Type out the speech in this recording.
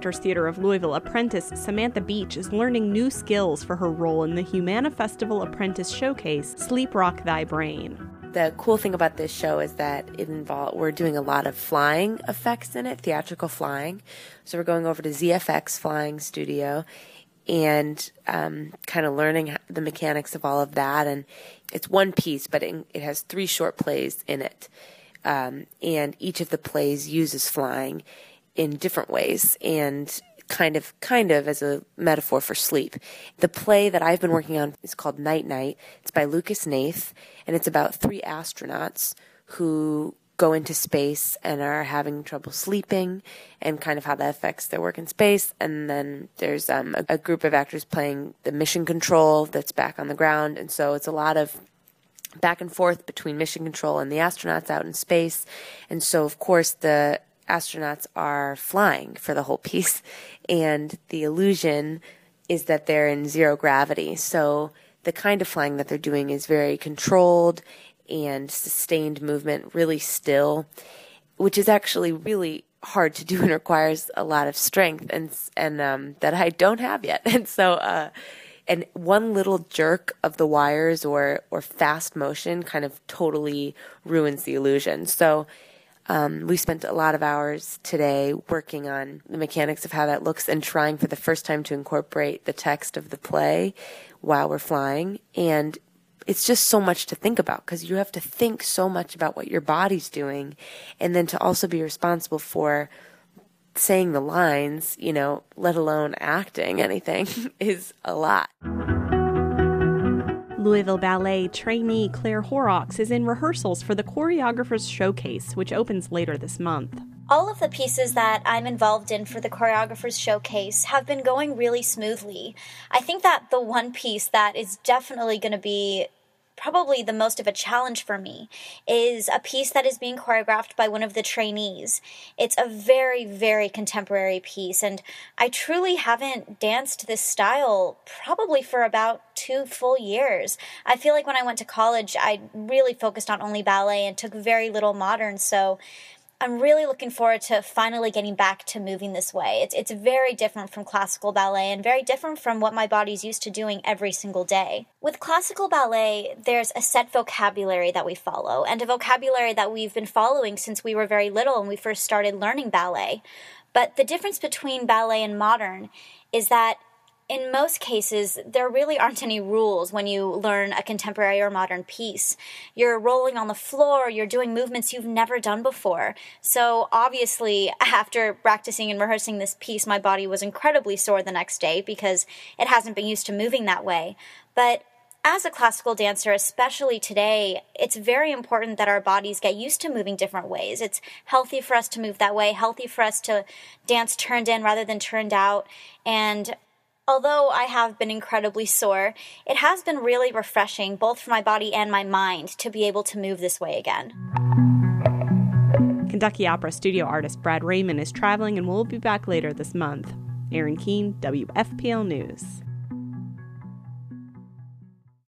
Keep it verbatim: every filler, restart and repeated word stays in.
Actors Theatre of Louisville apprentice Samantha Beach is learning new skills for her role in the Humana Festival Apprentice Showcase, Sleep Rock Thy Brain. The cool thing about this show is that it involve, we're doing a lot of flying effects in it, theatrical flying. So we're going over to Z F X Flying Studio and um, kind of learning the mechanics of all of that. And it's one piece, but it, it has three short plays in it. Um, and each of the plays uses flying in different ways and kind of kind of as a metaphor for sleep. The play that I've been working on is called Night Night. It's by Lucas Nath, and it's about three astronauts who go into space and are having trouble sleeping and kind of how that affects their work in space. And then there's um, a, a group of actors playing the mission control that's back on the ground. And so it's a lot of back and forth between mission control and the astronauts out in space. And so, of course, the astronauts are flying for the whole piece. And the illusion is that they're in zero gravity. So the kind of flying that they're doing is very controlled and sustained movement, really still, which is actually really hard to do and requires a lot of strength and and um, that I don't have yet. And so, uh, and one little jerk of the wires or or fast motion kind of totally ruins the illusion. So um, we spent a lot of hours today working on the mechanics of how that looks and trying for the first time to incorporate the text of the play while we're flying. And it's just so much to think about because you have to think so much about what your body's doing and then to also be responsible for saying the lines, you know, let alone acting anything is a lot. Louisville Ballet trainee Claire Horrocks is in rehearsals for the Choreographers Showcase, which opens later this month. All of the pieces that I'm involved in for the Choreographers Showcase have been going really smoothly. I think that the one piece that is definitely going to be probably the most of a challenge for me is a piece that is being choreographed by one of the trainees. It's a very, very contemporary piece, and I truly haven't danced this style probably for about two full years. I feel like when I went to college, I really focused on only ballet and took very little modern, so I'm really looking forward to finally getting back to moving this way. It's it's very different from classical ballet and very different from what my body's used to doing every single day. With classical ballet, there's a set vocabulary that we follow, and a vocabulary that we've been following since we were very little and we first started learning ballet. But the difference between ballet and modern is that in most cases, there really aren't any rules when you learn a contemporary or modern piece. You're rolling on the floor, you're doing movements you've never done before. So obviously, after practicing and rehearsing this piece, my body was incredibly sore the next day because it hasn't been used to moving that way. But as a classical dancer, especially today, it's very important that our bodies get used to moving different ways. It's healthy for us to move that way, healthy for us to dance turned in rather than turned out. And although I have been incredibly sore, it has been really refreshing, both for my body and my mind, to be able to move this way again. Kentucky Opera studio artist Brad Raymond is traveling and will be back later this month. Erin Keene, W F P L News.